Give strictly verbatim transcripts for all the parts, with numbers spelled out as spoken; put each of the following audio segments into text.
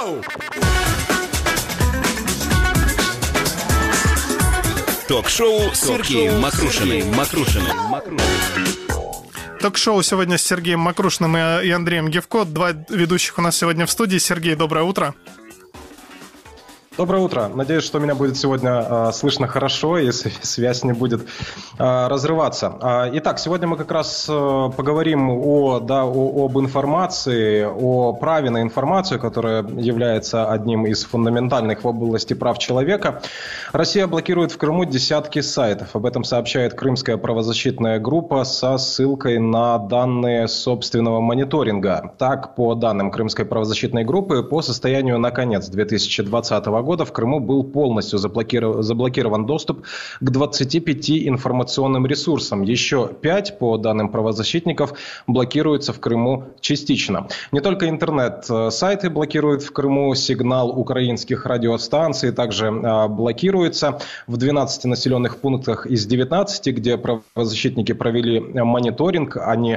Ток-шоу! Ток-шоу с Сергеем Мокрушиным. Мокрушиным. Ток-шоу сегодня с Сергеем Мокрушиным и Андреем Гевко. Два ведущих у нас сегодня в студии. Сергей, доброе утро. Доброе утро. Надеюсь, что меня будет сегодня э, слышно хорошо, и связь не будет э, разрываться. Э, итак, сегодня мы как раз э, поговорим о, да, о, об информации, о праве на информацию, которая является одним из фундаментальных в области прав человека. Россия блокирует в Крыму десятки сайтов. Об этом сообщает Крымская правозащитная группа со ссылкой на данные собственного мониторинга. Так, по данным Крымской правозащитной группы, по состоянию на конец две тысячи двадцатого года в Крыму был полностью заблокирован, заблокирован доступ к двадцати пяти информационным ресурсам. Еще пять, по данным правозащитников, блокируются в Крыму частично. Не только интернет-сайты блокируют в Крыму, сигнал украинских радиостанций также блокируется. В двенадцати населенных пунктах из девятнадцати, где правозащитники провели мониторинг, они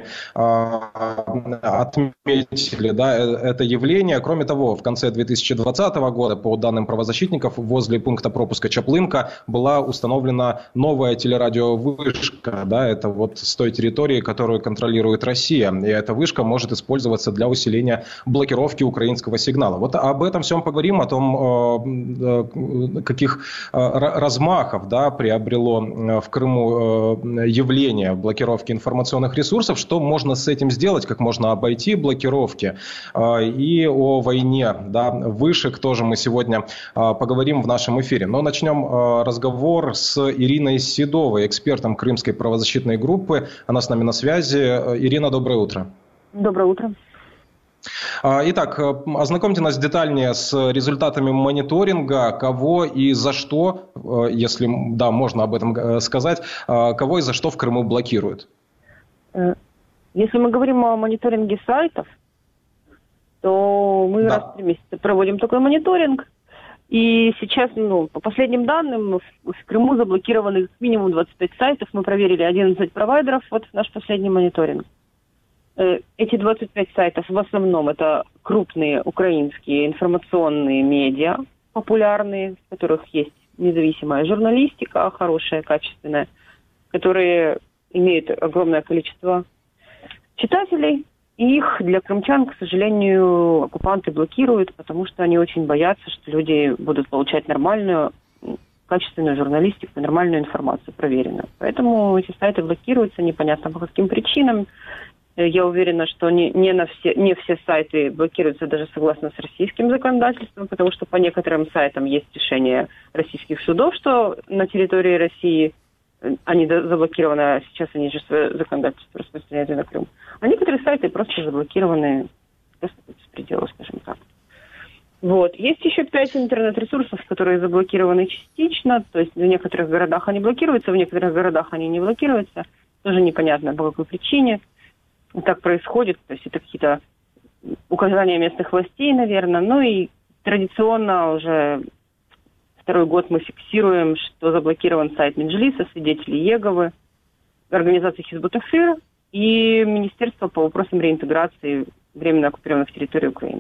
отметили, да, это явление. Кроме того, в конце две тысячи двадцатого года, по данным правозащитников, возле пункта пропуска Чаплынка была установлена новая телерадиовышка. Да, это вот с той территории, которую контролирует Россия. И эта вышка может использоваться для усиления блокировки украинского сигнала. Вот об этом всем поговорим, о том, каких размахов, да, приобрело в Крыму явление блокировки информационных ресурсов, что можно с этим сделать, как можно обойти блокировки. И о войне, да, вышек тоже мы сегодня поговорим в нашем эфире. Но начнем разговор с Ириной Седовой, экспертом Крымской правозащитной группы. Она с нами на связи. Ирина, доброе утро. Доброе утро. Итак, ознакомьте нас детальнее с результатами мониторинга, кого и за что, если да, можно об этом сказать, кого и за что в Крыму блокируют. Если мы говорим о мониторинге сайтов, то мы да. раз в три месяца проводим такой мониторинг. И сейчас, ну, по последним данным, в, в Крыму заблокированы как минимум двадцать пять сайтов. Мы проверили одиннадцать провайдеров, вот наш последний мониторинг. Э, эти двадцать пять сайтов в основном это крупные украинские информационные медиа, популярные, в которых есть независимая журналистика, хорошая, качественная, которые имеют огромное количество читателей. И их для крымчан, к сожалению, оккупанты блокируют, потому что они очень боятся, что люди будут получать нормальную, качественную журналистику, нормальную информацию, проверенную. Поэтому эти сайты блокируются, непонятно по каким причинам. Я уверена, что не, не, на все, не все сайты блокируются даже согласно с российским законодательством, потому что по некоторым сайтам есть решение российских судов, что на территории России они заблокированы, а сейчас они же свое законодательство распространяют и на Крым. А некоторые сайты просто заблокированы просто без предела, скажем так. Вот. Есть еще пять интернет-ресурсов, которые заблокированы частично, то есть в некоторых городах они блокируются, в некоторых городах они не блокируются. Тоже непонятно, по какой причине так происходит. То есть это какие-то указания местных властей, наверное. Ну и традиционно уже второй год мы фиксируем, что заблокирован сайт Меджлиса, свидетелей Иеговы, организации Хизбут ТахРир и Министерство по вопросам реинтеграции временно оккупированных территорий Украины.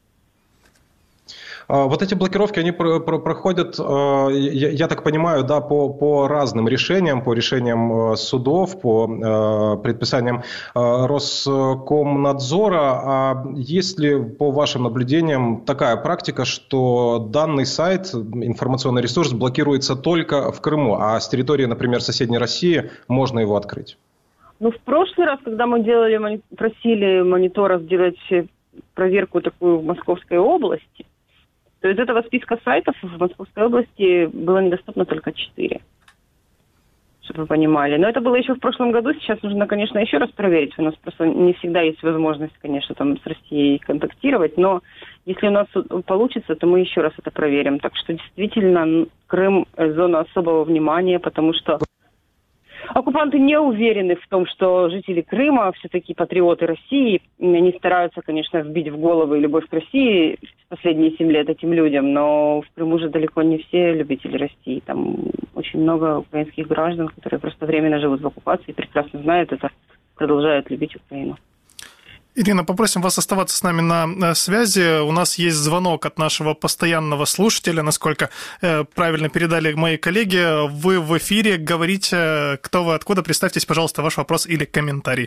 Вот эти блокировки, они про- про- проходят, я, я так понимаю, да, по, по разным решениям, по решениям судов, по предписаниям Роскомнадзора. А есть ли, по вашим наблюдениям, такая практика, что данный сайт, информационный ресурс, блокируется только в Крыму, а с территории, например, соседней России можно его открыть? Ну, в прошлый раз, когда мы делали, просили монитора сделать проверку такую в Московской области, то из этого списка сайтов в Московской области было недоступно только четыре, чтобы вы понимали. Но это было еще в прошлом году, сейчас нужно, конечно, еще раз проверить. У нас просто не всегда есть возможность, конечно, там с Россией контактировать, но если у нас получится, то мы еще раз это проверим. Так что действительно Крым – зона особого внимания, потому что оккупанты не уверены в том, что жители Крыма все-таки патриоты России. Они стараются, конечно, вбить в головы любовь к России последние семь лет этим людям, но в Крыму же далеко не все любители России. Там очень много украинских граждан, которые просто временно живут в оккупации, прекрасно знают это, продолжают любить Украину. Ирина, попросим вас оставаться с нами на связи. У нас есть звонок от нашего постоянного слушателя, насколько э, правильно передали мои коллеги. Вы в эфире, говорите, кто вы, откуда. Представьтесь, пожалуйста, ваш вопрос или комментарий.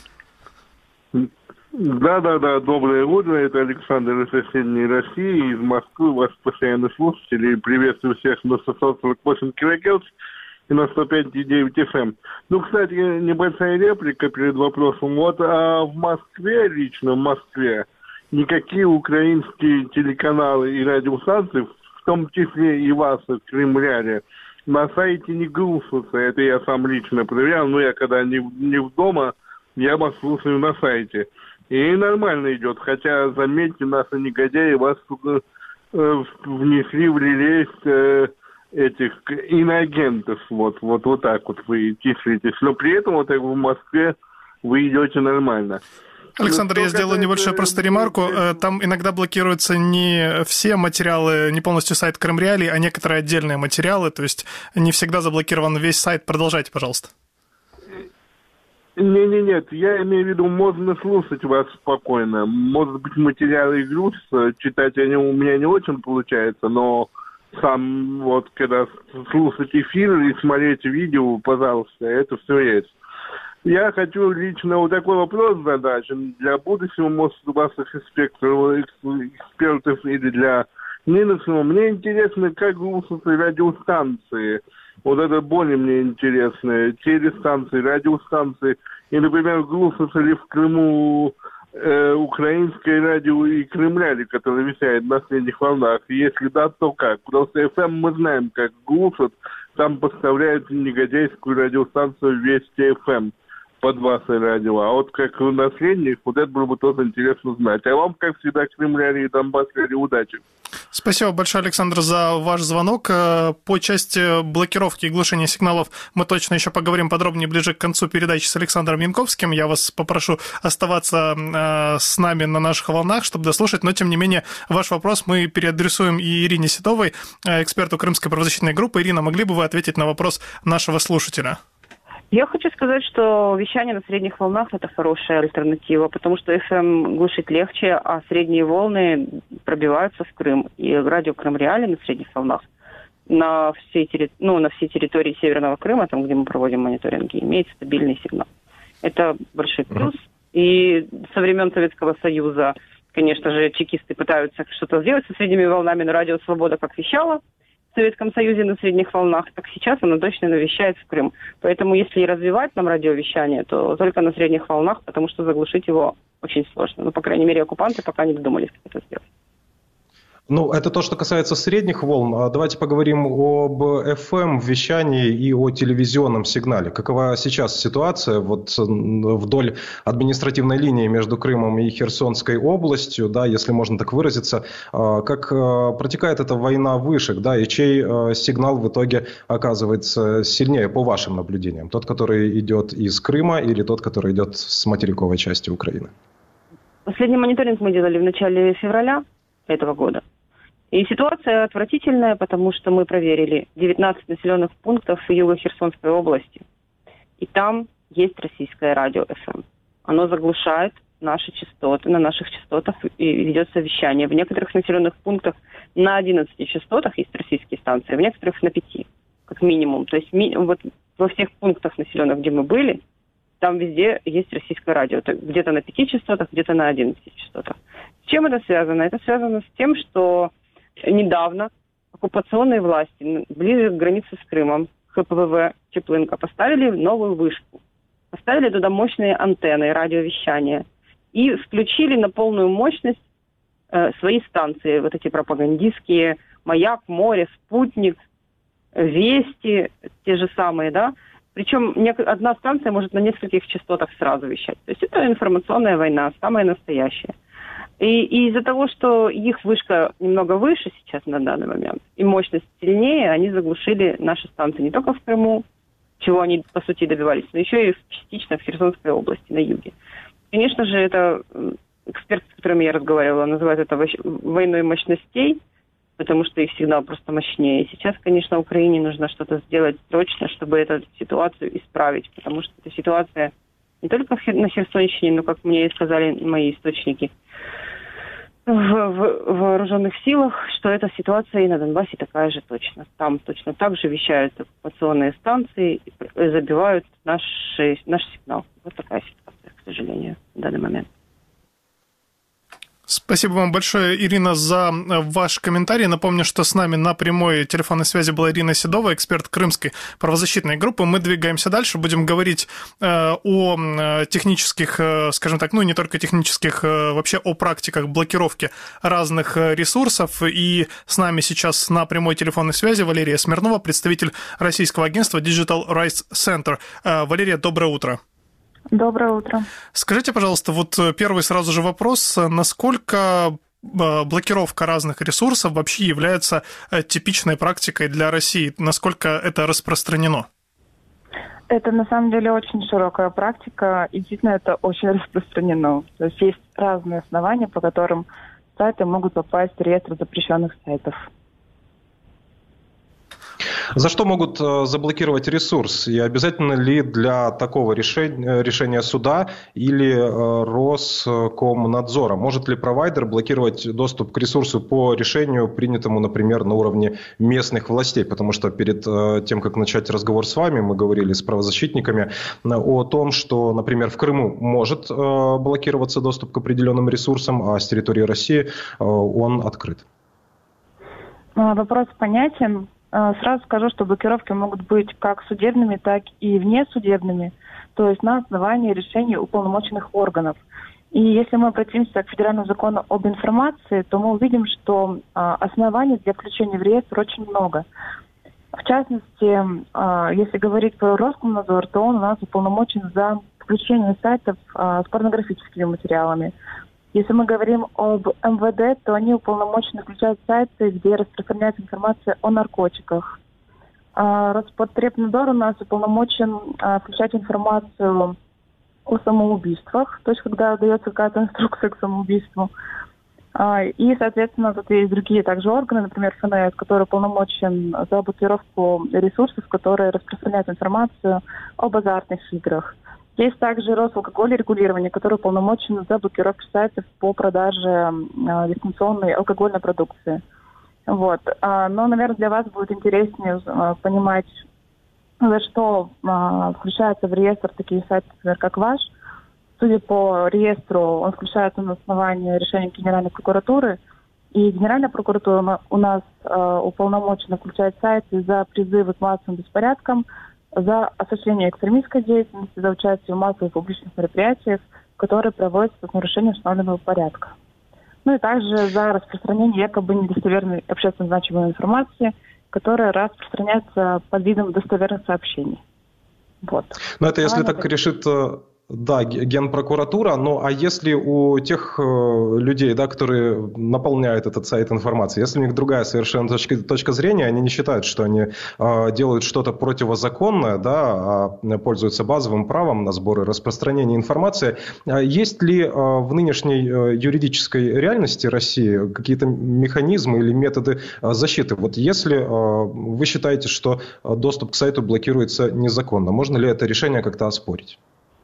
Да-да-да, доброе утро. Это Александр из соседней России, из Москвы. Ваш постоянный слушатель. Приветствую всех на сто сорок восемь килогерц. И на сто пять и девять эф эм. Ну, кстати, небольшая реплика перед вопросом. Вот а в Москве, лично в Москве, никакие украинские телеканалы и радиостанции, в том числе и вас, в Кремле, на сайте не грузятся. Это я сам лично проверял. Но я когда не, не в дома, я вас слушаю на сайте. И нормально идет. Хотя, заметьте, наши негодяи вас э, внесли в релиз... Э, этих иноагентов, вот, вот, вот так вот вы числитесь. Но при этом вот так в Москве вы идете нормально. Александр, ну, я сделаю небольшую просто ремарку. Там иногда блокируются не все материалы, не полностью сайт Крымреалий, а некоторые отдельные материалы, то есть не всегда заблокирован весь сайт. Продолжайте, пожалуйста. Не-не, нет, я имею в виду, можно слушать вас спокойно. Может быть, материалы и груз, читать они у меня не очень получается, но сам вот когда слушать эфир и смотреть видео, пожалуйста, это все есть. Я хочу лично вот такой вопрос задать для будущего, может, у вас экспертов, экспертов или для нынешнего. Мне интересно, как слушаются радиостанции. Вот это более мне интересно. Телестанции, радиостанции. И, например, слушаются ли в Крыму Э, украинское радио и Кремляли, которое вещает на средних волнах. Если да, то как? Просто эф эм мы знаем, как глушат. Там поставляют негодяйскую радиостанцию Вести эф эм под ваше радио. А вот как на средних, вот это было бы тоже интересно знать. А вам, как всегда, Кремляли и Донбасс-Ради, удачи. Спасибо большое, Александр, за ваш звонок. По части блокировки и глушения сигналов мы точно еще поговорим подробнее ближе к концу передачи с Александром Янковским. Я вас попрошу оставаться с нами на наших волнах, чтобы дослушать, но, тем не менее, ваш вопрос мы переадресуем и Ирине Ситовой, эксперту Крымской правозащитной группы. Ирина, могли бы вы ответить на вопрос нашего слушателя? Я хочу сказать, что вещание на средних волнах – это хорошая альтернатива, потому что эф эм глушить легче, а средние волны пробиваются в Крым. И радио Крымреалий на средних волнах на всей, терри... ну, на всей территории Северного Крыма, там, где мы проводим мониторинги, имеет стабильный сигнал. Это большой плюс. И со времен Советского Союза, конечно же, чекисты пытаются что-то сделать со средними волнами, но радио «Свобода» как вещало в Советском Союзе на средних волнах, так сейчас оно точно навещает в Крым. Поэтому если и развивать нам радиовещание, то только на средних волнах, потому что заглушить его очень сложно. Ну, по крайней мере, оккупанты пока не додумались, как это сделать. Ну, это то, что касается средних волн. Давайте поговорим об эф эм-вещании и о телевизионном сигнале. Какова сейчас ситуация вот вдоль административной линии между Крымом и Херсонской областью, да, если можно так выразиться? Как протекает эта война вышек, да, и чей сигнал в итоге оказывается сильнее, по вашим наблюдениям? Тот, который идет из Крыма, или тот, который идет с материковой части Украины? Последний мониторинг мы делали в начале февраля этого года. И ситуация отвратительная, потому что мы проверили девятнадцать населенных пунктов в Юго-Херсонской области. И там есть российское радио эф эм. Оно заглушает наши частоты, на наших частотах и ведется вещание. В некоторых населенных пунктах на одиннадцати частотах есть российские станции, в некоторых на пяти, как минимум. То есть ми- вот во всех пунктах населенных, где мы были, там везде есть российское радио. Где-то на пяти частотах, где-то на одиннадцати частотах. С чем это связано? Это связано с тем, что недавно оккупационные власти ближе к границе с Крымом, ха пэ вэ вэ Теплынка, поставили новую вышку. Поставили туда мощные антенны радиовещания и включили на полную мощность э, свои станции, вот эти пропагандистские, «Маяк», «Море», «Спутник», «Вести», те же самые, да. Причем одна станция может на нескольких частотах сразу вещать. То есть это информационная война, самая настоящая. И, и из-за того, что их вышка немного выше сейчас на данный момент, и мощность сильнее, они заглушили наши станции не только в Крыму, чего они, по сути, добивались, но еще и частично в Херсонской области, на юге. Конечно же, это эксперты, с которыми я разговаривала, называют это войной мощностей, потому что их сигнал просто мощнее. И сейчас, конечно, Украине нужно что-то сделать срочно, чтобы эту ситуацию исправить, потому что эта ситуация не только на Херсонщине, но, как мне и сказали мои источники в, в вооруженных силах, что эта ситуация и на Донбассе такая же точно. Там точно так же вещают оккупационные станции и забивают наш, наш сигнал. Вот такая ситуация, к сожалению, в данный момент. Спасибо вам большое, Ирина, за ваш комментарий. Напомню, что с нами на прямой телефонной связи была Ирина Седова, эксперт Крымской правозащитной группы. Мы двигаемся дальше, будем говорить э, о технических, э, скажем так, ну не только технических, э, вообще о практиках блокировки разных ресурсов. И с нами сейчас на прямой телефонной связи Валерия Смирнова, представитель российского агентства Digital Rights Center. Э, Валерия, доброе утро. Доброе утро. Скажите, пожалуйста, вот первый сразу же вопрос, насколько блокировка разных ресурсов вообще является типичной практикой для России? Насколько это распространено? Это на самом деле очень широкая практика, и действительно это очень распространено. То есть есть разные основания, по которым сайты могут попасть в реестр запрещенных сайтов. За что могут заблокировать ресурс? И обязательно ли для такого решения, решения суда или Роскомнадзора? Может ли провайдер блокировать доступ к ресурсу по решению, принятому, например, на уровне местных властей? Потому что перед тем, как начать разговор с вами, мы говорили с правозащитниками о том, что, например, в Крыму может блокироваться доступ к определенным ресурсам, а с территории России он открыт. Вопрос понятен. Сразу скажу, что блокировки могут быть как судебными, так и внесудебными, то есть на основании решений уполномоченных органов. И если мы обратимся к федеральному закону об информации, то мы увидим, что оснований для включения в реестр очень много. В частности, если говорить про Роскомнадзор, то он у нас уполномочен за включение сайтов с порнографическими материалами. Если мы говорим об эм вэ дэ, то они уполномочены включать сайты, где распространяется информация о наркотиках. А Роспотребнадзор у нас уполномочен а, включать информацию о самоубийствах, то есть когда дается какая-то инструкция к самоубийству. А, и, соответственно, тут есть другие также органы, например, эф эн эс, который уполномочен за блокировку ресурсов, которые распространяют информацию об азартных играх. Есть также Росалкогольрегулирование, которое уполномочено за блокировку сайтов по продаже э, дистанционной алкогольной продукции. Вот. А, но, наверное, для вас будет интереснее э, понимать, за что э, включаются в реестр такие сайты, например, как ваш. Судя по реестру, он включается на основании решения Генеральной прокуратуры. И Генеральная прокуратура у нас э, уполномочена включать сайты за призывы к массовым беспорядкам, за осуществление экстремистской деятельности, за участие в массовых публичных мероприятиях, которые проводятся с нарушением установленного порядка. Ну и также за распространение якобы недостоверной общественно значимой информации, которая распространяется под видом достоверных сообщений. Вот. Но это если так решит... Да, Генпрокуратура, ну а если у тех э, людей, да, которые наполняют этот сайт информацией, если у них другая совершенно точка, точка зрения, они не считают, что они э, делают что-то противозаконное, да, а пользуются базовым правом на сбор и распространение информации, есть ли э, в нынешней э, юридической реальности России какие-то механизмы или методы э, защиты? Вот если э, вы считаете, что доступ к сайту блокируется незаконно, можно ли это решение как-то оспорить?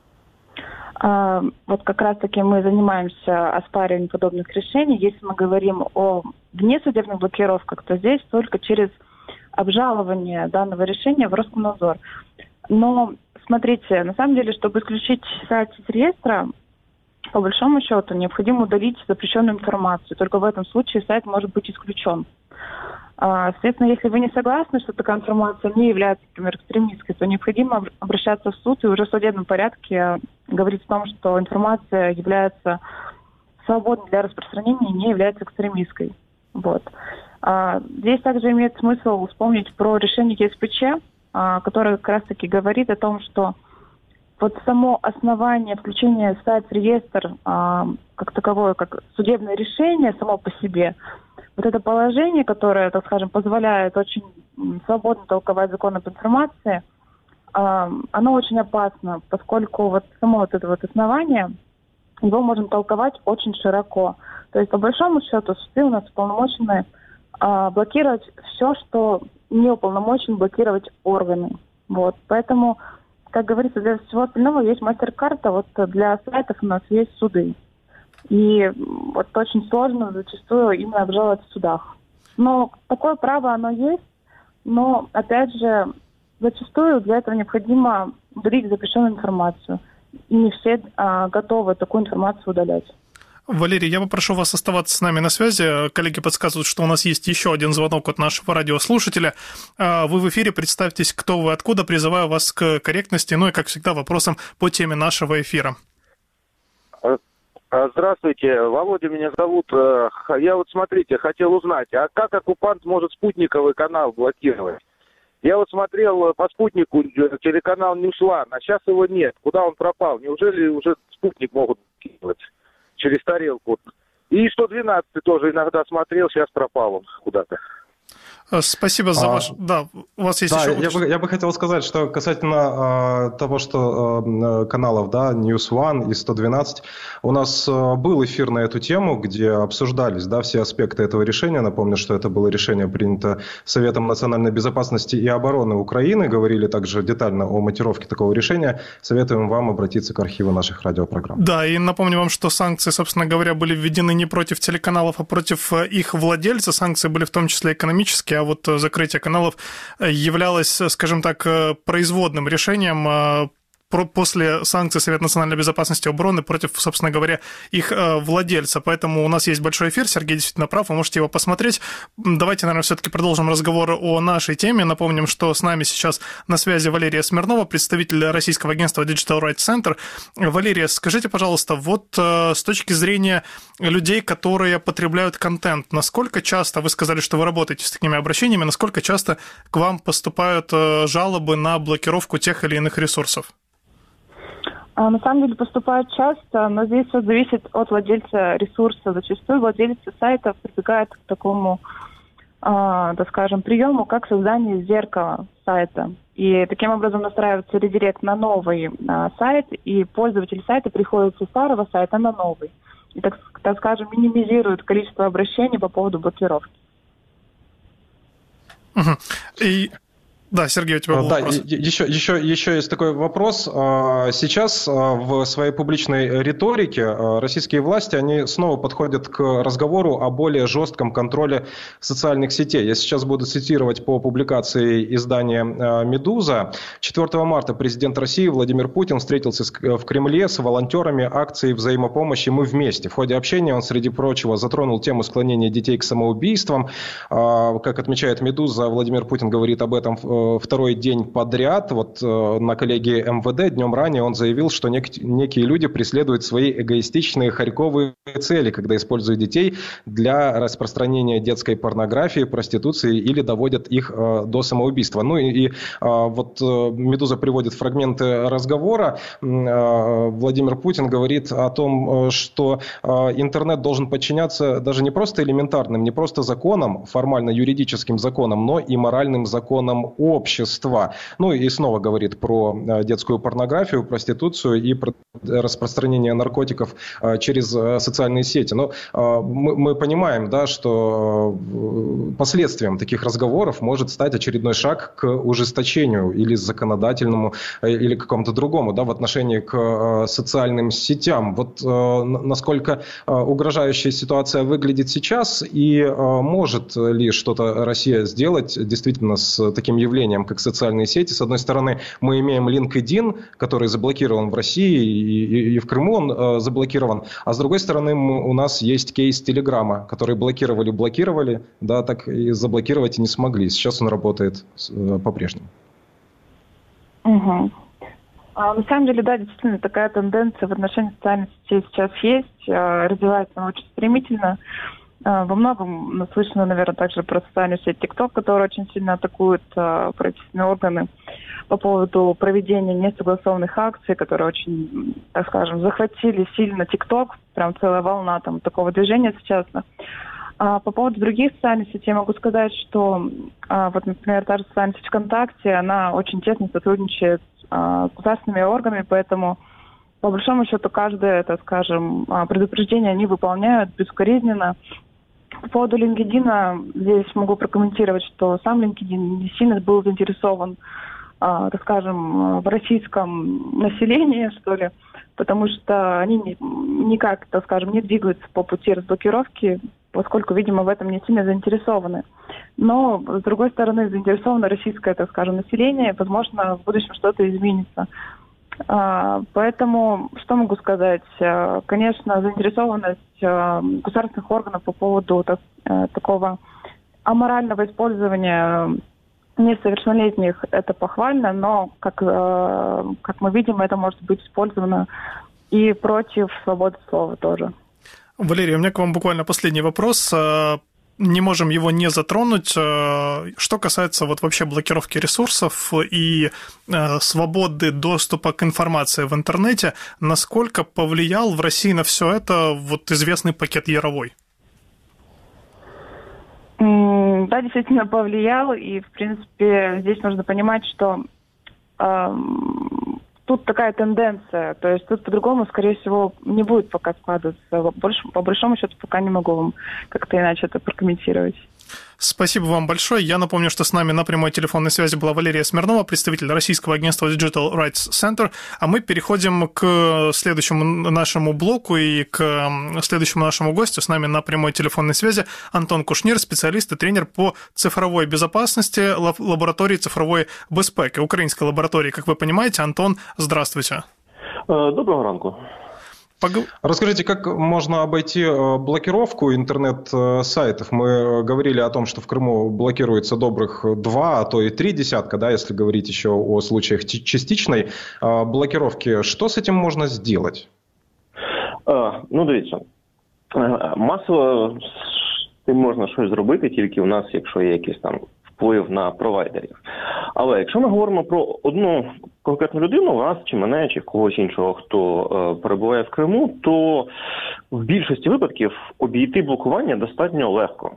Вот как раз-таки мы занимаемся оспариванием подобных решений. Если мы говорим о внесудебных блокировках, то здесь только через обжалование данного решения в Роскомнадзор. Но смотрите, на самом деле, чтобы исключить сайт из реестра, по большому счету необходимо удалить запрещенную информацию. Только в этом случае сайт может быть исключен. Соответственно, если вы не согласны, что такая информация не является, например, экстремистской, то необходимо обращаться в суд и уже в судебном порядке говорить о том, что информация является свободной для распространения и не является экстремистской. Вот. Здесь также имеет смысл вспомнить про решение е эс пэ че, которое как раз-таки говорит о том, что вот само основание включения сайта в реестр как таковое, как судебное решение само по себе, вот это положение, которое, так скажем, позволяет очень свободно толковать закон об информации, оно очень опасно, поскольку вот само вот это вот основание, его можно толковать очень широко. То есть, по большому счету, суды у нас уполномочены блокировать все, что не уполномочен блокировать органы. Вот. Поэтому как говорится, для всего остального есть мастер-карта, вот для сайтов у нас есть суды. И вот очень сложно зачастую именно обжаловать в судах. Но такое право оно есть, но, опять же, зачастую для этого необходимо удалить запрещенную информацию. И не все а, готовы такую информацию удалять. Валерий, я попрошу вас оставаться с нами на связи. Коллеги подсказывают, что у нас есть еще один звонок от нашего радиослушателя. Вы в эфире, представьтесь, кто вы, откуда, призываю вас к корректности, ну и, как всегда, вопросам по теме нашего эфира. Здравствуйте, Володя меня зовут. Я вот, смотрите, хотел узнать, а как оккупант может спутниковый канал блокировать? Я вот смотрел по спутнику телеканал Ньюс Ван, а сейчас его нет. Куда он пропал? Неужели уже спутник могут блокировать через тарелку? И сто двенадцать тоже иногда смотрел, сейчас пропал он куда-то. Спасибо за а, ваш... Да, у вас есть да, еще... Я бы, я бы хотел сказать, что касательно э, того, что э, каналов, да, Ньюс Ван и сто двенадцать, у нас э, был эфир на эту тему, где обсуждались, да, все аспекты этого решения. Напомню, что это было решение принято Советом национальной безопасности и обороны Украины. Говорили также детально о мотивировке такого решения. Советуем вам обратиться к архиву наших радиопрограмм. Да, и напомню вам, что санкции, собственно говоря, были введены не против телеканалов, а против их владельца. Санкции были в том числе экономические, а вот закрытие каналов являлось, скажем так, производным решением после санкций Совета национальной безопасности и обороны против, собственно говоря, их владельца. Поэтому у нас есть большой эфир, Сергей действительно прав, вы можете его посмотреть. Давайте, наверное, все-таки продолжим разговор о нашей теме. Напомним, что с нами сейчас на связи Валерия Смирнова, представитель российского агентства Digital Rights Center. Валерия, скажите, пожалуйста, вот с точки зрения людей, которые потребляют контент, насколько часто, вы сказали, что вы работаете с такими обращениями, насколько часто к вам поступают жалобы на блокировку тех или иных ресурсов? На самом деле поступают часто, но здесь все зависит от владельца ресурса. Зачастую владельцы сайтов прибегают к такому, э, так скажем, приему, как создание зеркала сайта. И таким образом настраивается редирект на новый э, сайт, и пользователь сайта приходит со старого сайта на новый. И, так, так скажем, минимизирует количество обращений по поводу блокировки. Угу. И... Да, Сергей, у тебя был да, вопрос. Еще, еще, еще есть такой вопрос. Сейчас в своей публичной риторике российские власти, они снова подходят к разговору о более жестком контроле социальных сетей. Я сейчас буду цитировать по публикации издания «Медуза». четвёртого марта президент России Владимир Путин встретился в Кремле с волонтерами акции взаимопомощи «Мы вместе». В ходе общения он, среди прочего, затронул тему склонения детей к самоубийствам. Как отмечает «Медуза», Владимир Путин говорит об этом в второй день подряд. Вот э, на коллегии эм вэ дэ днем ранее он заявил, что нек- некие люди преследуют свои эгоистичные харьковые цели, когда используют детей для распространения детской порнографии, проституции или доводят их э, до самоубийства. Ну и, и э, вот э, «Медуза» приводит фрагменты разговора. Э, Владимир Путин говорит о том, что э, интернет должен подчиняться даже не просто элементарным, не просто законам, формально юридическим законам, но и моральным законам общества. Ну и снова говорит про детскую порнографию, проституцию и про распространение наркотиков через социальные сети. Но мы, мы понимаем, да, что последствием таких разговоров может стать очередной шаг к ужесточению или законодательному, или какому-то другому, да, в отношении к социальным сетям. Вот насколько угрожающая ситуация выглядит сейчас и может ли что-то Россия сделать действительно с таким явлением, как социальные сети. С одной стороны, мы имеем LinkedIn, который заблокирован в России, и, и, и в Крыму он э, заблокирован. А с другой стороны, мы, у нас есть кейс Телеграма, который блокировали, блокировали, да, так и заблокировать и не смогли. Сейчас он работает э, по-прежнему. Угу. А, на самом деле, да, действительно, такая тенденция в отношении социальных сетей сейчас есть. А, развивается она очень стремительно. Во многом слышно, наверное, также про социальную сеть TikTok, которая очень сильно атакует э, правительственные органы по поводу проведения несогласованных акций, которые очень, так скажем, захватили сильно TikTok, прям целая волна там такого движения сейчас. А по поводу других социальных сетей могу сказать, что э, вот, например, та же социальная сеть ВКонтакте, она очень тесно сотрудничает э, с государственными органами, поэтому по большому счету каждое, так скажем, предупреждение они выполняют безукоризненно. По поводу LinkedIn здесь могу прокомментировать, что сам LinkedIn не сильно был заинтересован так скажем, в российском населении, что ли, потому что они никак, так скажем, не двигаются по пути разблокировки, поскольку, видимо, в этом не сильно заинтересованы. Но, с другой стороны, заинтересовано российское, так скажем, население, возможно, в будущем что-то изменится. Поэтому, что могу сказать? Конечно, заинтересованность государственных органов по поводу так, такого аморального использования несовершеннолетних, это похвально, но, как, как мы видим, это может быть использовано и против свободы слова тоже. Валерий, у меня к вам буквально последний вопрос. Не можем его не затронуть. Что касается вот вообще блокировки ресурсов и свободы доступа к информации в интернете, насколько повлиял в России на все это вот известный пакет Яровой? Да, действительно повлиял, и, в принципе, здесь нужно понимать, что э, тут такая тенденция, то есть тут по-другому, скорее всего, не будет пока складываться. Больше, по большому счету, пока не могу вам как-то иначе это прокомментировать. Спасибо вам большое. Я напомню, что с нами на прямой телефонной связи была Валерия Смирнова, представитель российского агентства Digital Rights Center. А мы переходим к следующему нашему блоку и к следующему нашему гостю. С нами на прямой телефонной связи Антон Кушнир, специалист и тренер по цифровой безопасности лаборатории цифровой безпеки, украинской лаборатории, как вы понимаете. Антон, здравствуйте. Доброго ранку. Расскажите, как можно обойти блокировку интернет-сайтов? Мы говорили о том, что в Крыму блокируется добрых два, а то и три десятка, да, если говорить еще о случаях частичной блокировки. Что с этим можно сделать? А, ну, дивіться, масово з цим можна щось зробити, тільки у нас, якщо є якийсь там вплив на провайдерів. Але якщо ми говоримо про одну конкретну людину, вас чи мене, чи когось іншого, хто е, перебуває в Криму, то в більшості випадків обійти блокування достатньо легко.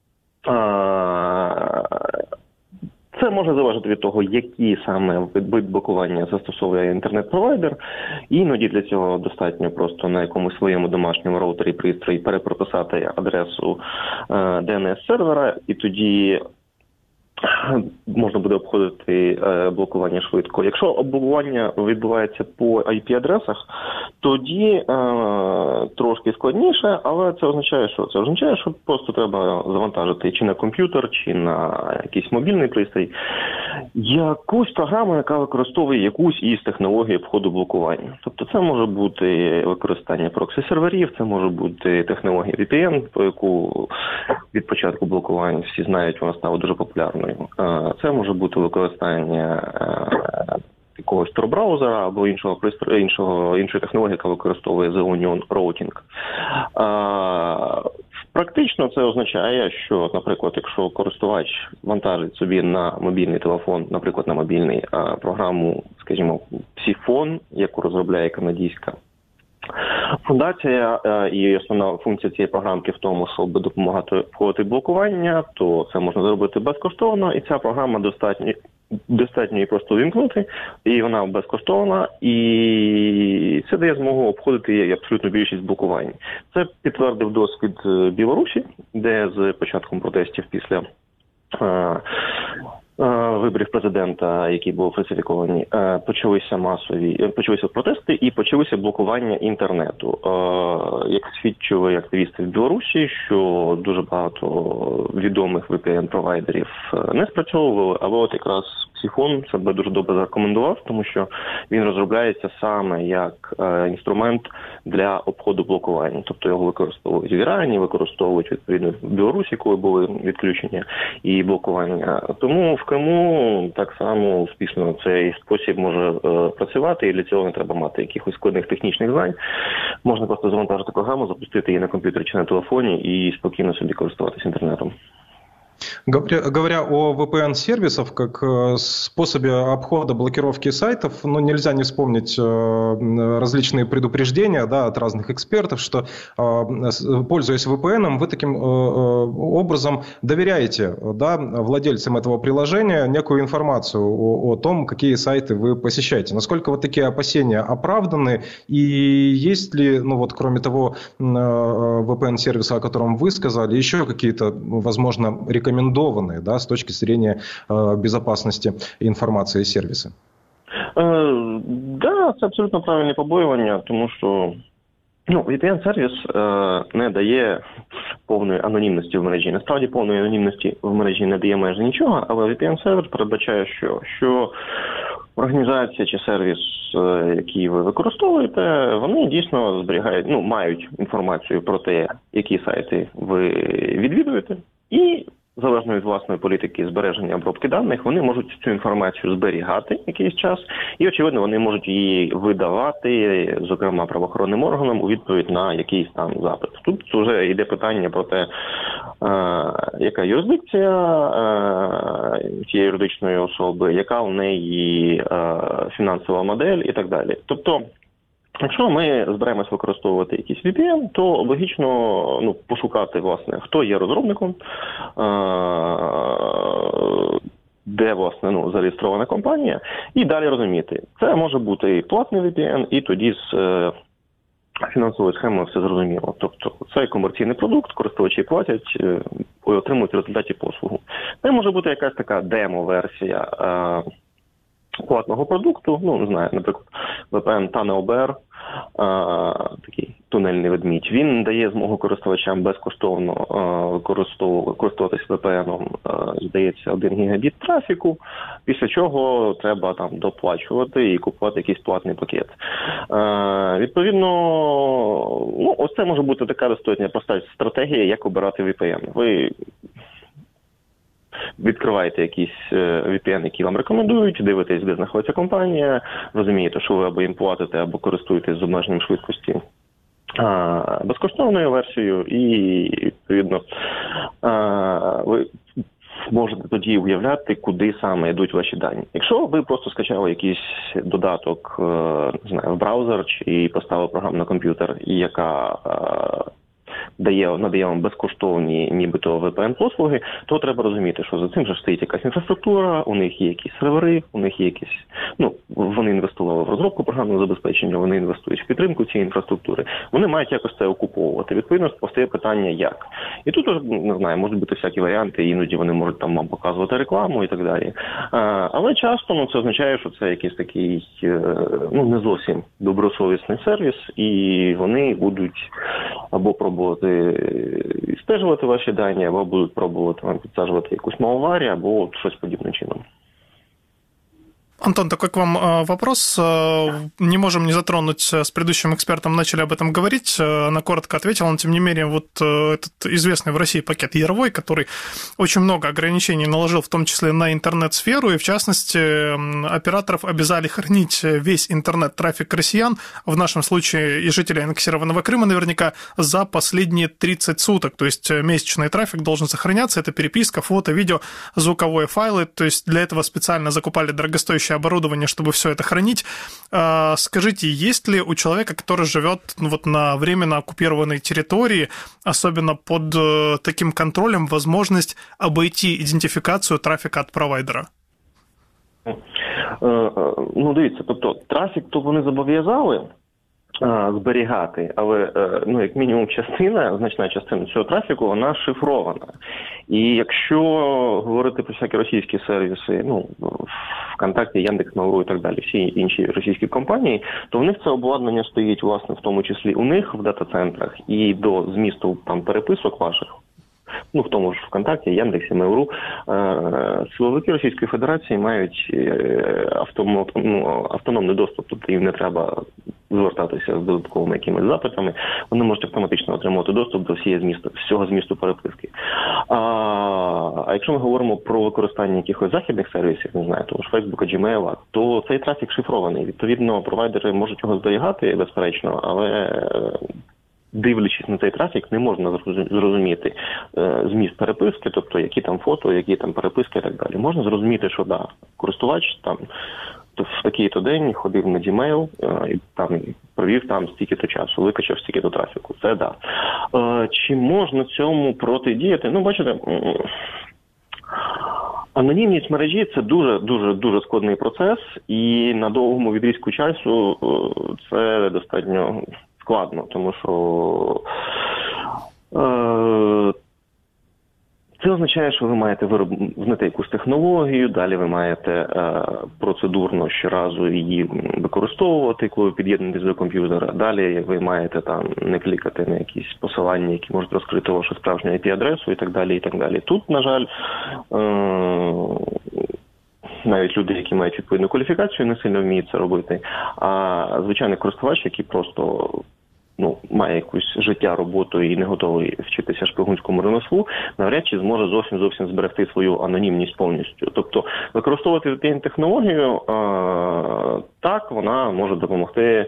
Е, це може залежати від того, які саме вид блокування застосовує інтернет-провайдер. Іноді для цього достатньо просто на якомусь своєму домашньому роутері пристрої перепрописати адресу е, ді ен ес-сервера, і тоді можна буде обходити е, блокування швидко. Якщо блокування відбувається по ай пі-адресах, тоді е, трошки складніше, але це означає, що? Це означає, що просто треба завантажити чи на комп'ютер, чи на якийсь мобільний пристрій якусь програму, яка використовує якусь із технологій обходу блокування. Тобто це може бути використання проксі-серверів, це може бути технологія ві пі ен, по яку від початку блокування всі знають, вона стала дуже популярною. Це може бути використання якогось tor-браузера або іншого пристрою, іншого іншої технології, яка використовує The Onion Routing. Практично це означає, що, наприклад, якщо користувач вантажить собі на мобільний телефон, наприклад, на мобільний програму, скажімо, Psi-Phone, яку розробляє канадська фундація, і основна функція цієї програмки в тому, щоб допомагати входити блокування, то це можна зробити безкоштовно, і ця програма достатньо достатньо її просто увімкнути, і вона безкоштовна, і це дає змогу обходити абсолютно більшість блокувань. Це підтвердив досвід Білорусі, де з початком протестів після е, виборів президента, які були фальсифіковані, почалися масові, почалися протести і почалося блокування інтернету. Як свідчили активісти в Білорусі, що дуже багато відомих ві пі ен-провайдерів не спрацьовували, але от якраз Psi-Phone себе дуже добре зарекомендував, тому що він розробляється саме як інструмент для обходу блокування. Тобто його використовують в Ірані, використовують відповідно в Білорусі, коли були відключення і блокування. Тому в Криму так само успішно цей спосіб може е, працювати, і для цього не треба мати якихось складних технічних знань. Можна просто завантажити програму, запустити її на комп'ютері чи на телефоні і спокійно собі користуватися інтернетом. Говоря, говоря о ви пі ен-сервисах как способе обхода блокировки сайтов, ну, нельзя не вспомнить различные предупреждения, да, от разных экспертов, что, пользуясь ви пи эн, вы таким образом доверяете, да, владельцам этого приложения некую информацию о, о том, какие сайты вы посещаете. Насколько вот такие опасения оправданы, и есть ли, ну вот кроме того ви пи эн-сервиса, о котором вы сказали, еще какие-то, возможно, рекомендации рекомендованные, да, с точки зрения э, безопасности информации и сервиса? Е, да, це абсолютно правильне побоювання, тому що ну, ві пі ен-сервіс е, не дає повної анонімності в мережі. Насправді повної анонімності в мережі не дає майже нічого, але ві пі ен-сервер передбачає, що, що організація чи сервіс, е, який ви використовуєте, вони дійсно зберігають, ну, мають інформацію про те, які сайти ви відвідуєте, і залежно від власної політики збереження обробки даних, вони можуть цю інформацію зберігати якийсь час, і, очевидно, вони можуть її видавати, зокрема, правоохоронним органам у відповідь на якийсь там запит. Тут вже йде питання про те, яка юрисдикція цієї юридичної особи, яка в неї фінансова модель і так далі. Тобто, якщо ми збираємось використовувати якийсь ві пі ен, то логічно ну, пошукати, власне, хто є розробником, де, власне, ну, зареєстрована компанія, і далі розуміти. Це може бути і платний ві пі ен, і тоді з фінансовою схемою все зрозуміло. Тобто це комерційний продукт, користувачі платять і отримують в результаті послугу. Це може бути якась така демо-версія платного продукту, ну, не знаю, наприклад, ві пі ен TunnelBear, такий тунельний ведмідь, він дає змогу користувачам безкоштовно користуватися ві пі ен-ом, здається, один гігабіт трафіку, після чого треба там доплачувати і купувати якийсь платний пакет. Відповідно, ну, ось це може бути така достатньо проста стратегія, як обирати ві пі ен. Ви відкриваєте якийсь ві пі ен, який вам рекомендують, дивитесь, де знаходиться компанія, розумієте, що ви або їм платите, або користуєтесь з обмеженням швидкості а, безкоштовною версією, і, відповідно, а, ви можете тоді уявляти, куди саме йдуть ваші дані. Якщо ви просто скачали якийсь додаток, не знаю, в браузер чи поставили програму на комп'ютер, яка дає, надає вам безкоштовні нібито ві пі ен-послуги, то треба розуміти, що за цим же стоїть якась інфраструктура, у них є якісь сервери, у них є якісь, ну, вони інвестували в розробку програмного забезпечення, вони інвестують в підтримку цієї інфраструктури, вони мають якось це окуповувати. Відповідно, постає питання, як. І тут, не знаю, можуть бути всякі варіанти, іноді вони можуть там вам показувати рекламу і так далі. Але часто, ну, це означає, що це якийсь такий, ну, не зовсім добросовісний сервіс, і вони будуть або пробувати стежувати ваші дані, або будуть пробувати вам підсаджувати якусь малварі, або щось подібним чином. Антон, такой к вам вопрос. Не можем не затронуть, с предыдущим экспертом начали об этом говорить. Она коротко ответила, но тем не менее вот этот известный в России пакет Яровой, который очень много ограничений наложил, в том числе на интернет-сферу, и в частности операторов обязали хранить весь интернет-трафик россиян, в нашем случае и жителей аннексированного Крыма наверняка, за последние тридцать суток. То есть месячный трафик должен сохраняться, это переписка, фото, видео, звуковые файлы. То есть для этого специально закупали дорогостоящие оборудование, чтобы все это хранить. Скажите, есть ли у человека, который живет ну, вот на временно оккупированной территории, особенно под таким контролем, возможность обойти идентификацию трафіка від провайдера? Ну, дивіться, тобто трафік то вони зобов'язали зберігати, але, ну, як мінімум, частина, значна частина цього трафіку, вона шифрована. І якщо говорити про всякі російські сервіси, ну, ВКонтакті, Яндекс.Mail і так далі, всі інші російські компанії, то в них це обладнання стоїть, власне, в тому числі у них в дата-центрах, і до змісту там переписок ваших, ну, в тому ж ВКонтакті, Яндексі, Mail.ru, силовики Російської Федерації мають автомо, ну, автономний доступ, тобто їм не треба звертатися з додатковими якимись запитами, вони можуть автоматично отримати доступ до всієї змісту, всього змісту переписки. А, а якщо ми говоримо про використання якихось західних сервісів, не знаю, того ж Фейсбука, Gmail, то цей трафік шифрований. Відповідно, провайдери можуть його зберігати, безперечно, але дивлячись на цей трафік, не можна зрозуміти е, зміст переписки, тобто які там фото, які там переписки і так далі. Можна зрозуміти, що да, користувач там в такий-то день ходив на Gmail е, і там провів там стільки-то часу, викачав стільки-то трафіку. Це да. Е, чи можна цьому протидіяти? Ну, бачите, анонімність мережі – це дуже-дуже-дуже складний процес, і на довгому відрізку часу це достатньо складно, тому що е, це означає, що ви маєте вироб... знайти якусь технологію, далі ви маєте е, процедурно щоразу її використовувати, коли ви під'єднуєтесь до комп'ютера. Далі ви маєте там не клікати на якісь посилання, які можуть розкрити вашу справжню ай пі-адресу і так далі, і так далі. Тут, на жаль, е, навіть люди, які мають відповідну кваліфікацію, не сильно вміють це робити. А звичайний користувач, який просто ну, має якусь життя, роботу і не готовий вчитися шпигунському ремеслу, навряд чи зможе зовсім-зовсім зберегти свою анонімність повністю. Тобто використовувати ві пі ен-технологію, так, вона може допомогти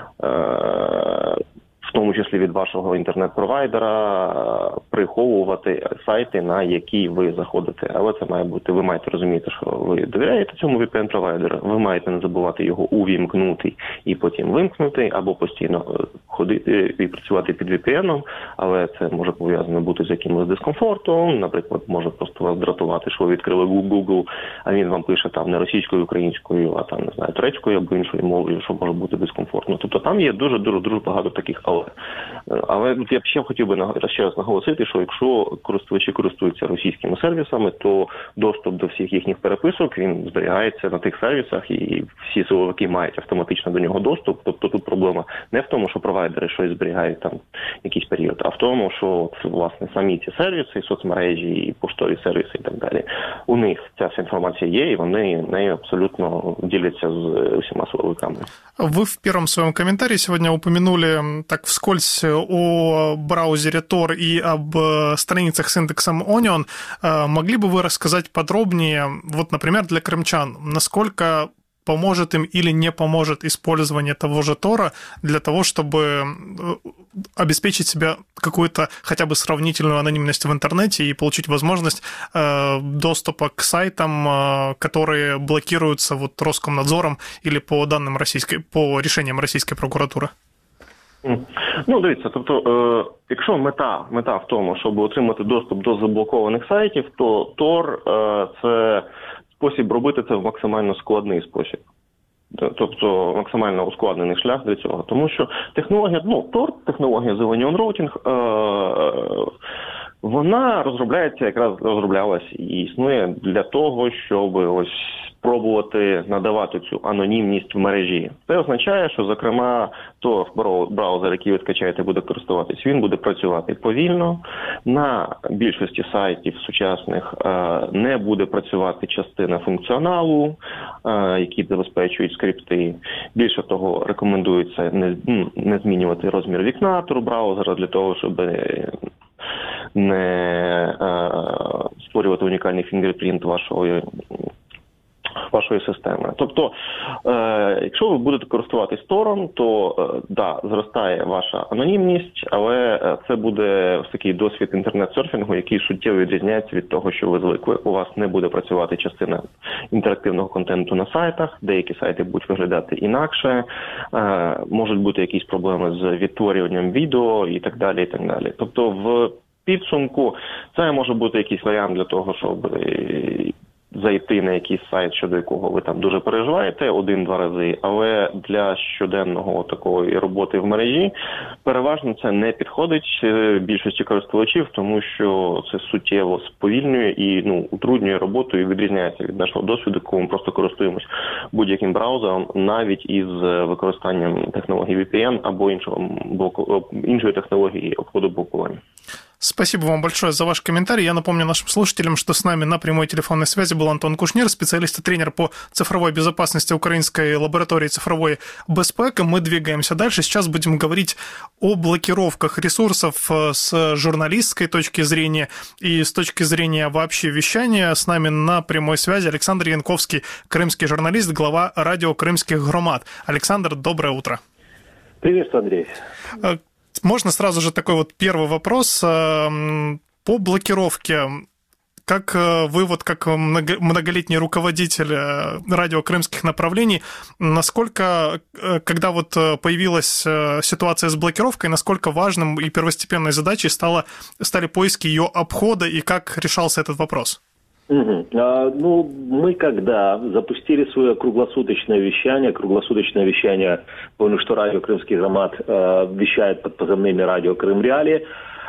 в тому числі від вашого інтернет-провайдера, приховувати сайти, на які ви заходите. Але це має бути, ви маєте розуміти, що ви довіряєте цьому ві пі ен-провайдеру, ви маєте не забувати його увімкнути і потім вимкнути, або постійно ходити і працювати під ві пі ен-ом, але це може пов'язано бути з якимось дискомфортом. Наприклад, може просто вас дратувати, що ви відкрили Google, а він вам пише там не російською, українською, а там, не знаю, турецькою або іншою мовою, що може бути дискомфортно. Тобто там є дуже-дуже багато таких але. Але я б ще хотів би ще раз наголосити, що якщо користувачі користуються російськими сервісами, то доступ до всіх їхніх переписок, він зберігається на тих сервісах, і всі силовики мають автоматично до нього доступ. Тобто тут проблема не в тому, що провайдери щось зберігають там якийсь період, а в тому, що власне самі ці сервіси, соцмережі, і поштові сервіси і так далі, у них ця вся інформація є, і вони нею абсолютно діляться з усіма силовиками. Вы в первом своем комментарии сегодня упомянули так вскользь о браузере Tor и об страницах с индексом Onion. Могли бы вы рассказать подробнее, вот, например, для крымчан, насколько поможет им или не поможет использование того же Тора для того, чтобы обеспечить себе какую-то хотя бы сравнительную анонимность в интернете и получить возможность э, доступа к сайтам, э, которые блокируются вот Роскомнадзором или по данным российской, по решениям Російської прокуратури? Ну, дивіться, тобто, е, якщо мета, мета в тому, щоб отримати доступ до заблокованих сайтів, то Tor е, – це спосіб робити це в максимально складний спосіб. Тобто максимально ускладнений шлях для цього. Тому що технологія, ну, Tor, технологія The Onion Routing, е, вона розробляється, якраз розроблялась і існує для того, щоб ось спробувати надавати цю анонімність в мережі. Це означає, що, зокрема, Tor браузер, який ви скачаєте, буде користуватись, він буде працювати повільно. На більшості сайтів сучасних не буде працювати частина функціоналу, які забезпечують скрипти. Більше того, рекомендується не, не змінювати розмір вікна Tor браузера для того, щоб не е, створювати унікальний фінгерпринт вашої, вашої системи. Тобто, е, якщо ви будете користуватись Тором, то, е, да, зростає ваша анонімність, але це буде такий досвід інтернет-серфінгу, який суттєво відрізняється від того, що ви звикли. У вас не буде працювати частина інтерактивного контенту на сайтах, деякі сайти будуть виглядати інакше, е, можуть бути якісь проблеми з відтворюванням відео і так далі, і так далі. Тобто, в підсумку це може бути якийсь варіант для того, щоб зайти на якийсь сайт, щодо якого ви там дуже переживаєте один-два рази, але для щоденного такої роботи в мережі переважно це не підходить більшості користувачів, тому що це суттєво сповільнює і, ну, утруднює роботу і відрізняється від нашого досвіду, коли ми просто користуємось будь-яким браузером, навіть із використанням технології ві пі ен або іншого блоку, іншої технології обходу блокування. Спасибо вам большое за ваш комментарий. Я напомню нашим слушателям, что с нами на прямой телефонной связи был Антон Кушнир, специалист и тренер по цифровой безопасности Украинской лаборатории цифровой безпеки. Мы двигаемся дальше. Сейчас будем говорить о блокировках ресурсов с журналистской точки зрения и с точки зрения вообще вещания. С нами на прямой связи Александр Янковский, крымский журналист, глава радио «Крымских громад». Александр, доброе утро. Приветствую, Андрей. Можно сразу же такой вот первый вопрос по блокировке. Как вы, вот как многолетний руководитель радио крымских направлений, насколько, когда вот появилась ситуация с блокировкой, насколько важным и первостепенной задачей стало, стали поиски ее обхода и как решался этот вопрос? Угу. А, ну, мы когда запустили свое круглосуточное вещание, круглосуточное вещание, помню, что радио «Крымских громад» э, вещает под позывными «Радио Крым Реалии»,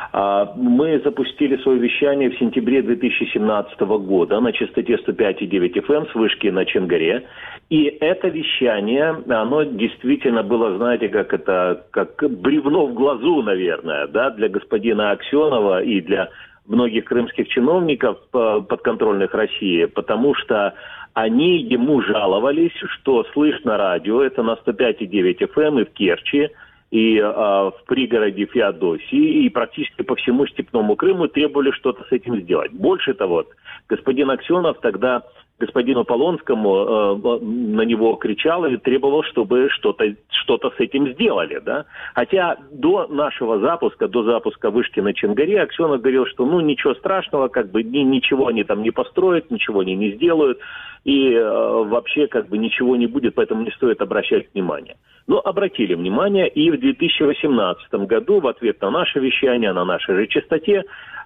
Мы запустили свое вещание в сентябре две тысячи семнадцатого года на частоте сто пять и девять эф эм с вышки на Чангаре. И это вещание, оно действительно было, знаете, как это, как бревно в глазу, наверное, да, для господина Аксенова и для многих крымских чиновников подконтрольных России, потому что они ему жаловались, что слышно радио, это на сто пять и девять эф эм и в Керчи, и э, в пригороде Феодосии, и практически по всему Степному Крыму требовали что-то с этим сделать. Больше того, господин Аксенов тогда господину Полонскому э, на него кричал и требовал, чтобы что-то, что-то с этим сделали, да. Хотя до нашего запуска, до запуска вышки на Чангаре, Аксенов говорил, что ну ничего страшного, как бы ни, ничего они там не построят, ничего они не сделают, и э, вообще как бы ничего не будет, поэтому не стоит обращать внимание. Но обратили внимание, и в две тысячи восемнадцатом году в ответ на наше вещание, на нашей же частоте,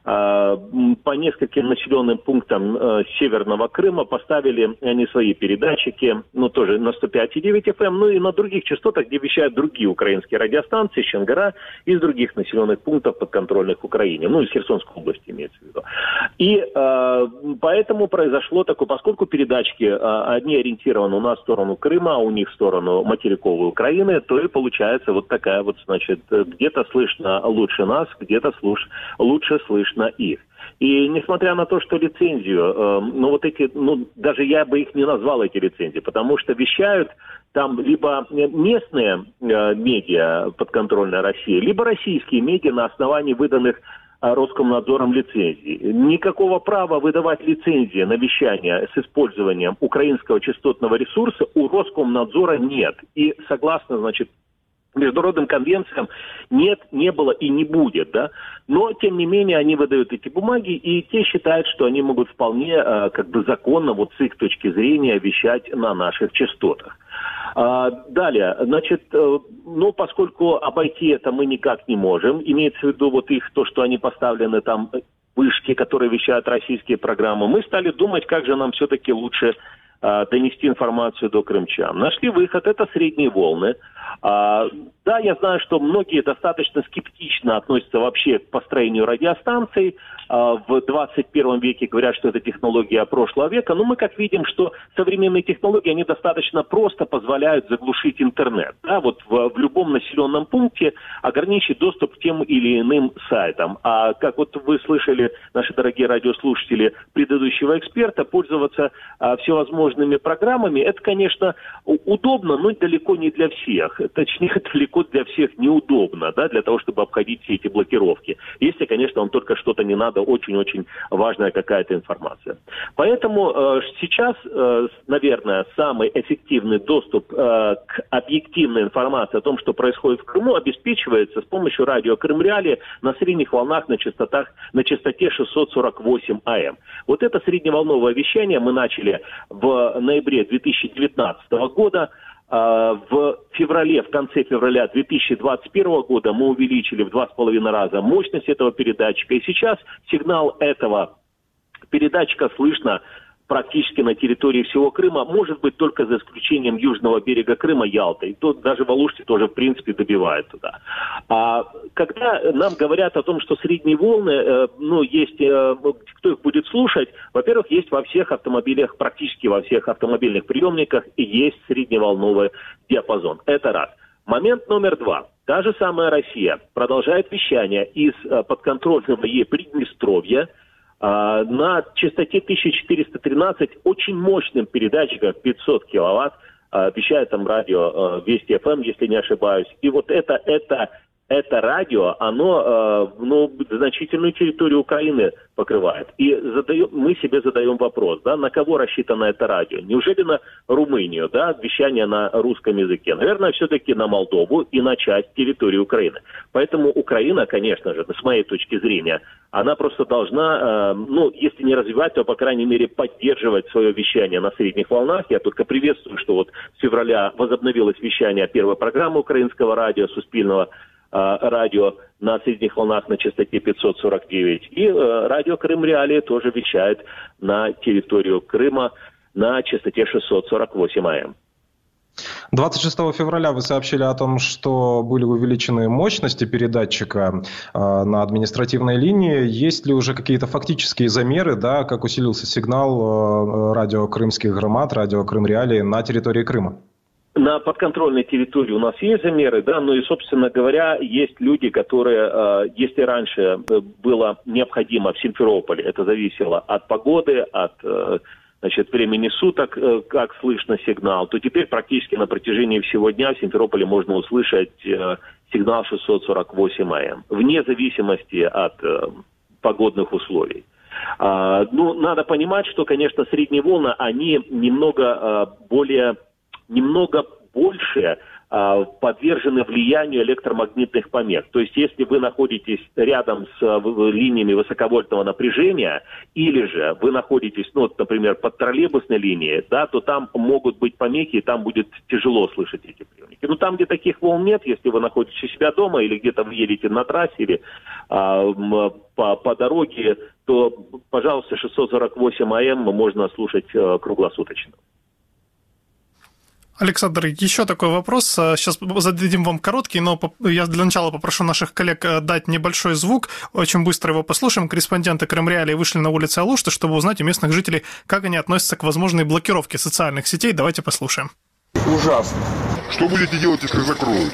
по нескольким населенным пунктам э, Северного Крыма поставили они свои передатчики, ну, тоже на сто пять и девять эф эм, ну и на других частотах, где вещают другие украинские радиостанции, Чангара, из других населенных пунктов, подконтрольных Украине, ну, из Херсонской области имеется в виду. И э, поэтому произошло такое, поскольку передатчики, э, одни ориентированы у нас в сторону Крыма, а у них в сторону материковой Украины, то и получается вот такая вот, значит, где-то слышно лучше нас, где-то слуш... лучше слышно на их. И несмотря на то, что лицензию, э, ну вот эти, ну даже я бы их не назвал, эти лицензии, потому что вещают там либо местные э, медиа подконтрольной России, либо российские медиа на основании выданных э, Роскомнадзором лицензий. Никакого права выдавать лицензии на вещание с использованием украинского частотного ресурса у Роскомнадзора нет. И согласно, значит, международным конвенциям нет, не было и не будет, да. Но, тем не менее, они выдают эти бумаги, и те считают, что они могут вполне, э, как бы законно, вот с их точки зрения, вещать на наших частотах. А, далее, значит, э, ну, поскольку обойти это мы никак не можем, имеется в виду вот их, то, что они поставлены там, вышки, которые вещают российские программы, мы стали думать, как же нам все-таки лучше э, донести информацию до крымчан. Нашли выход, это средние волны. А, да, я знаю, что многие достаточно скептично относятся вообще к построению радиостанций. А, в двадцать первом веке говорят, что это технология прошлого века. Но мы как видим, что современные технологии, они достаточно просто позволяют заглушить интернет. Да, вот в, в любом населенном пункте ограничить доступ к тем или иным сайтам. А как вот вы слышали, наши дорогие радиослушатели, предыдущего эксперта, пользоваться а, всевозможными программами, это, конечно, удобно, но далеко не для всех. Точнее, далеко для всех неудобно, да, для того, чтобы обходить все эти блокировки. Если, конечно, вам только что-то не надо, очень-очень важная какая-то информация. Поэтому э, сейчас, э, наверное, самый эффективный доступ э, к объективной информации о том, что происходит в Крыму, обеспечивается с помощью радио Крым-Реалии на средних волнах на частотах, на частоте шестьсот сорок восемь а эм. Вот это средневолновое вещание мы начали в ноябре две тысячи девятнадцатого года. В феврале, в конце февраля две тысячи двадцать первого года мы увеличили в два с половиной раза мощность этого передатчика. И сейчас сигнал этого передатчика слышно практически на территории всего Крыма, может быть, только за исключением южного берега Крыма, Ялты. И тут даже в Алуште тоже, в принципе, добивают туда. А когда нам говорят о том, что средние волны, э, ну, есть, э, кто их будет слушать, во-первых, есть во всех автомобилях, практически во всех автомобильных приемниках и есть средневолновый диапазон. Это раз. Момент номер два. Та же самая Россия продолжает вещание из э, подконтрольного ей Приднестровья, на частоте тысяча четыреста тринадцать очень мощным передатчиком пятьсот киловатт, вещает там радио Вести эф эм, если не ошибаюсь. И вот это, это, это радио, оно ну, значительную территорию Украины покрывает. И задаем, мы себе задаем вопрос, да, на кого рассчитано это радио? Неужели на Румынию, да, вещание на русском языке? Наверное, все-таки на Молдову и на часть территории Украины. Поэтому Украина, конечно же, с моей точки зрения, она просто должна, э, ну, если не развивать, то, по крайней мере, поддерживать свое вещание на средних волнах. Я только приветствую, что вот с февраля возобновилось вещание первой программы украинского радио, Суспільного э, радио на средних волнах на частоте пятьсот сорок девять. И э, радио Крым-Реалии тоже вещает на территорию Крыма на частоте шестьсот сорок восемь а эм. двадцать шестого февраля вы сообщили о том, что были увеличены мощности передатчика э, на административной линии. Есть ли уже какие-то фактические замеры, да, как усилился сигнал э, радио крымских громад, радио Крым Реалии на территории Крыма? На подконтрольной территории у нас есть замеры, да, ну и, собственно говоря, есть люди, которые, э, если раньше было необходимо в Симферополе, это зависело от погоды, от э, значит, времени суток, э, как слышно сигнал, то теперь практически на протяжении всего дня в Симферополе можно услышать э, сигнал шестьсот сорок восемь АМ, вне зависимости от э, погодных условий. А, ну, надо понимать, что, конечно, средние волны, они немного э, более... немного больше а, подвержены влиянию электромагнитных помех. То есть, если вы находитесь рядом с а, линиями высоковольтного напряжения, или же вы находитесь, ну, вот, например, под троллейбусной линией, да, то там могут быть помехи, и там будет тяжело слышать эти приемники. Ну, там, где таких волн нет, если вы находитесь у себя дома, или где-то вы едете на трассе, или а, по, по дороге, то, пожалуйста, шестьсот сорок восемь АМ можно слушать а, круглосуточно. Александр, еще такой вопрос. Сейчас зададим вам короткий, но я для начала попрошу наших коллег дать небольшой звук. Очень быстро его послушаем. Корреспонденты Крым Реалии вышли на улицы Алушты, чтобы узнать у местных жителей, как они относятся к возможной блокировке социальных сетей. Давайте послушаем. Ужасно. Что будете делать, если закроют?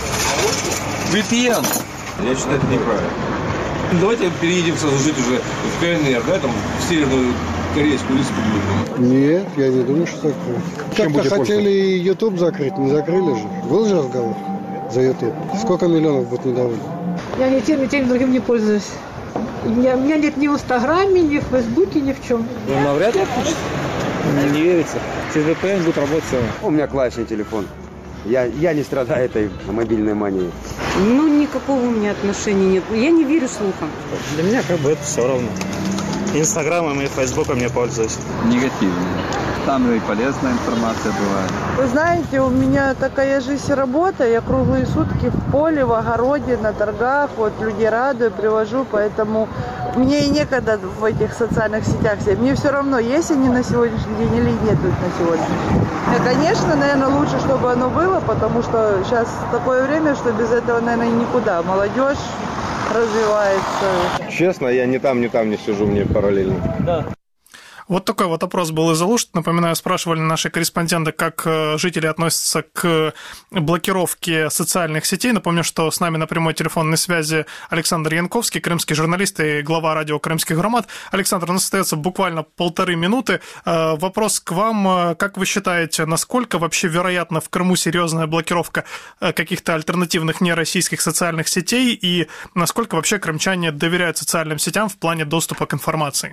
ви пи эн. Я считаю, это неправильно. Давайте переедем сразу жить уже в ка эн эр, да, там, в Северную Корейскую республику. Нет, я не думаю, что закроют. Как-то хотели YouTube закрыть, не закрыли же. Был же разговор за YouTube. Сколько миллионов будет недовольны? Я ни тем, ни тем другим не пользуюсь. У меня, у меня нет ни в Инстаграме, ни в Фейсбуке, ни в чем. Ну, навряд ли. Не верится. Через ви пи эн будет работать все. У меня классный телефон. Я, я не страдаю этой мобильной манией. Ну, никакого у меня отношения нет. Я не верю слухам. Для меня как бы это все равно. Инстаграмом и Фейсбуком я пользуюсь. Негативно. Там и полезная информация бывает. Вы знаете, у меня такая жизнь и работа. Я круглые сутки в поле, в огороде, на торгах. Вот людей радую, привожу, поэтому мне и некогда в этих социальных сетях. Мне все равно, есть они на сегодняшний день или нет на сегодняшний день. И, конечно, наверное, лучше, чтобы оно было, потому что сейчас такое время, что без этого, наверное, никуда. Молодежь развивается. Честно, я ни там, ни там не сижу, мне параллельно. Да. Вот такой вот опрос был из Алушты. Напоминаю, спрашивали наши корреспонденты, как жители относятся к блокировке социальных сетей. Напомню, что с нами на прямой телефонной связи Александр Янковский, крымский журналист и глава радио крымских громад. Александр, у нас остается буквально полторы минуты. Вопрос к вам. Как вы считаете, насколько вообще вероятна в Крыму серьезная блокировка каких-то альтернативных нероссийских социальных сетей и насколько вообще крымчане доверяют социальным сетям в плане доступа к информации?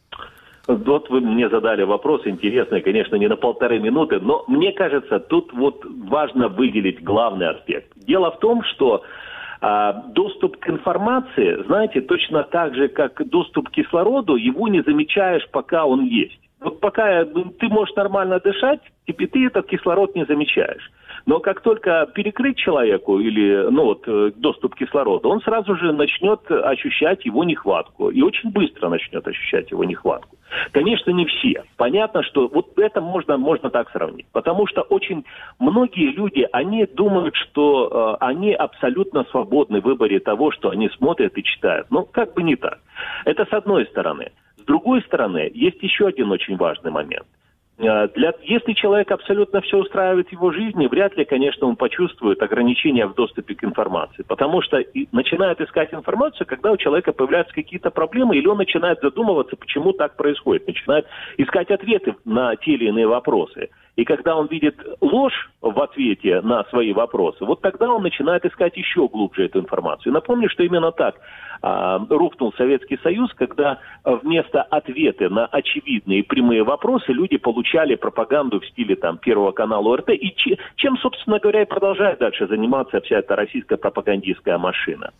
Вот вы мне задали вопрос интересный, конечно, не на полторы минуты, но мне кажется, тут вот важно выделить главный аспект. Дело в том, что а, доступ к информации, знаете, точно так же, как доступ к кислороду, его не замечаешь, пока он есть. Вот пока ты можешь нормально дышать, ты, ты этот кислород не замечаешь. Но как только перекрыть человеку или ну, вот, доступ к кислороду, он сразу же начнет ощущать его нехватку. И очень быстро начнет ощущать его нехватку. Конечно, не все. Понятно, что вот это можно, можно так сравнить. Потому что очень многие люди, они думают, что э, они абсолютно свободны в выборе того, что они смотрят и читают. Но как бы не так. Это с одной стороны. С другой стороны, есть еще один очень важный момент. Для, если человек абсолютно все устраивает в его жизни, вряд ли, конечно, он почувствует ограничения в доступе к информации. Потому что и начинает искать информацию, когда у человека появляются какие-то проблемы, или он начинает задумываться, почему так происходит. Начинает искать ответы на те или иные вопросы. И когда он видит ложь в ответе на свои вопросы, вот тогда он начинает искать еще глубже эту информацию. И напомню, что именно так а, рухнул Советский Союз, когда вместо ответа на очевидные прямые вопросы люди получали пропаганду в стиле там, Первого канала ОРТ, и чем, собственно говоря, и продолжает дальше заниматься вся эта российская пропагандистская машина.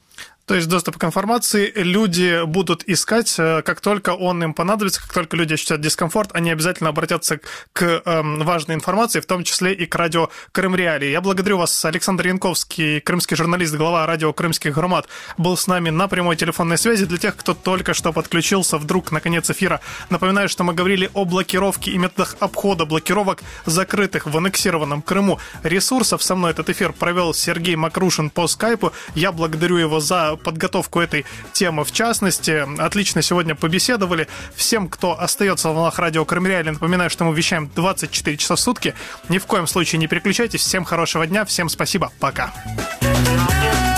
То есть доступ к информации люди будут искать, как только он им понадобится, как только люди ощутят дискомфорт, они обязательно обратятся к э, важной информации, в том числе и к радио Крым Реалии. Я благодарю вас. Александр Янковский, крымский журналист, глава радио «Крымских громад», был с нами на прямой телефонной связи. Для тех, кто только что подключился вдруг на конец эфира, напоминаю, что мы говорили о блокировке и методах обхода блокировок закрытых в аннексированном Крыму ресурсов. Со мной этот эфир провел Сергей Макрушин по скайпу. Я благодарю его за подготовку этой темы в частности. Отлично сегодня побеседовали. Всем, кто остается в волнах радио Крым Реалии, напоминаю, что мы вещаем двадцать четыре часа в сутки. Ни в коем случае не переключайтесь. Всем хорошего дня, всем спасибо, пока.